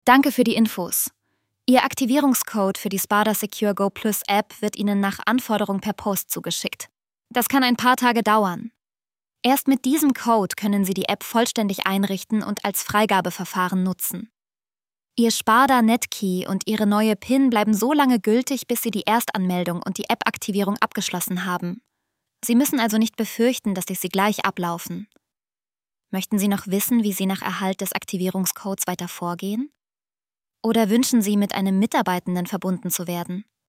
Danke für die Infos. Ihr Aktivierungscode für die Spada Secure Go Plus App wird Ihnen nach Anforderung per Post zugeschickt. Das kann ein paar Tage dauern. Erst mit diesem Code können Sie die App vollständig einrichten und als Freigabeverfahren nutzen. Ihr Spada Netkey und Ihre neue PIN bleiben so lange gültig, bis Sie die Erstanmeldung und die App-Aktivierung abgeschlossen haben. Sie müssen also nicht befürchten, dass sie gleich ablaufen. Möchten Sie noch wissen, wie Sie nach Erhalt des Aktivierungscodes weiter vorgehen? Oder wünschen Sie, mit einem Mitarbeitenden verbunden zu werden?